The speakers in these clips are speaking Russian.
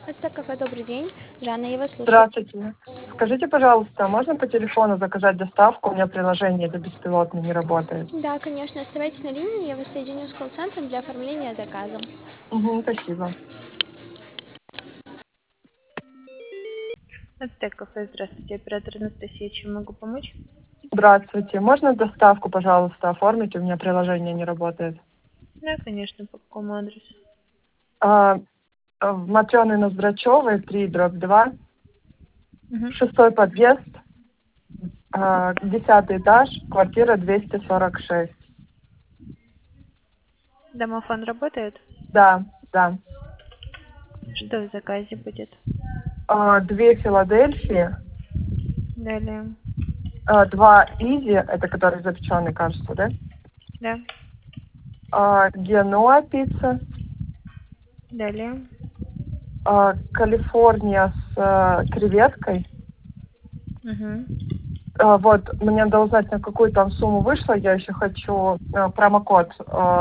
Это кафе «Добрый день». Жанна, я вас слушаю. Здравствуйте. Скажите, пожалуйста, можно по телефону заказать доставку? У меня приложение это беспилотное не работает. Да, конечно, оставайтесь на линии, я вас соединю с колл-центром для оформления заказа. Спасибо. Это кафе, здравствуйте, оператор Анастасия, чем могу помочь? Здравствуйте. Можно доставку, пожалуйста, оформить? У меня приложение не работает. Да, конечно, по какому адресу? В Матрёны Ноздрачёвой, 3/2, Угу. 6-й подъезд, 10-й этаж, квартира 246. Домофон работает? Да, да. Что в заказе будет? 2 Филадельфии, Далее. 2 Изи, это который запеченный, кажется, да? Да. Генуа пицца, Далее. Калифорния с креветкой. Угу. Вот, мне надо узнать, на какую там сумму вышло. Я еще хочу промокод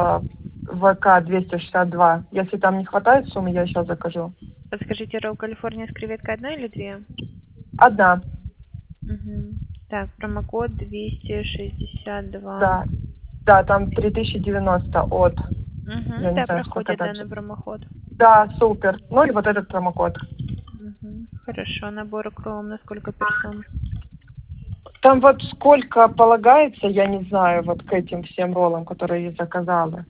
ВК-262. Если там не хватает суммы, я еще закажу. Подскажите, ролл Калифорния с креветкой одна или две? Одна, Угу. Так, промокод 262. да. Да, там 3090 от. Угу. Я не Да, знаю, сколько проходит там. данный промоход. Да, супер. Ну и вот этот промокод. Угу. Хорошо, набор к роллам на сколько персон? Там вот сколько полагается, я не знаю, вот к этим всем роллам, которые я заказала.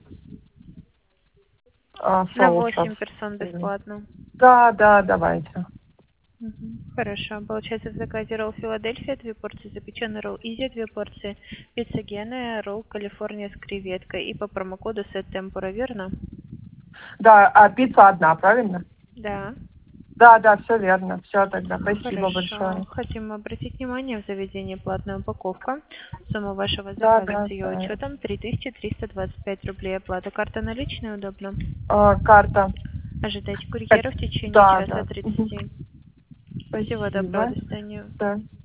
На Соусов. 8 персон бесплатно. Да, давайте. Хорошо. Получается в заказе ролл Филадельфия, 2 порции, запеченный ролл Изи, 2 порции, пицца Гена, ролл Калифорния с креветкой и по промокоду Сет Темпура, верно? Да, а пицца одна, правильно? Да. Да, все верно. Все тогда. Спасибо Хорошо. большое. Хотим обратить внимание, в заведении платная упаковка. Сумма вашего Да, заказа с ее да. учетом 3325 рублей. Оплата карта наличная, удобно. Карта. Ожидайте курьера в течение Да. часа 30. Всего доброго, Спасибо. до свидания. Да.